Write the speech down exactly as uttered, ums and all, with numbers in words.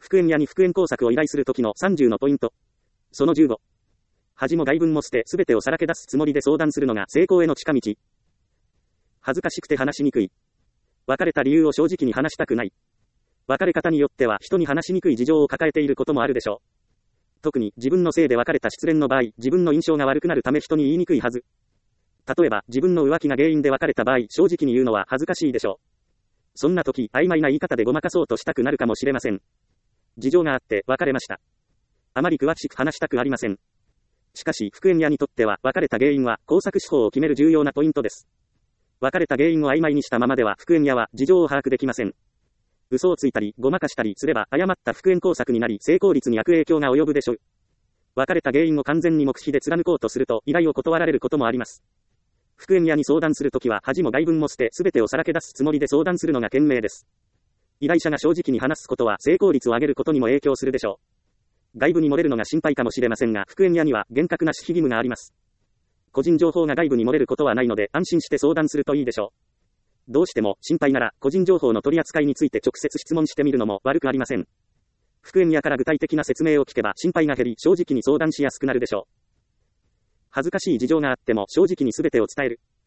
復縁屋に復縁工作を依頼するときのさんじゅうのポイント。そのじゅうご。恥も外聞も捨て全てをさらけ出すつもりで相談するのが成功への近道。恥ずかしくて話しにくい。別れた理由を正直に話したくない。別れ方によっては人に話しにくい事情を抱えていることもあるでしょう。特に自分のせいで別れた失恋の場合、自分の印象が悪くなるため人に言いにくいはず。例えば自分の浮気が原因で別れた場合、正直に言うのは恥ずかしいでしょう。そんな時、曖昧な言い方でごまかそうとしたくなるかもしれません。事情があって別れました。あまり詳しく話したくありません。しかし、復縁屋にとっては、別れた原因は、工作手法を決める重要なポイントです。別れた原因を曖昧にしたままでは、復縁屋は、事情を把握できません。嘘をついたり、ごまかしたりすれば、誤った復縁工作になり、成功率に悪影響が及ぶでしょう。別れた原因を完全に黙秘で貫こうとすると、依頼を断られることもあります。復縁屋に相談するときは、恥も外聞も捨て、すべてをさらけ出すつもりで相談するのが賢明です。依頼者が正直に話すことは、成功率を上げることにも影響するでしょう。外部に漏れるのが心配かもしれませんが、復縁屋には厳格な守秘義務があります。個人情報が外部に漏れることはないので、安心して相談するといいでしょう。どうしても心配なら、個人情報の取り扱いについて直接質問してみるのも悪くありません。復縁屋から具体的な説明を聞けば心配が減り、正直に相談しやすくなるでしょう。恥ずかしい事情があっても正直に全てを伝える。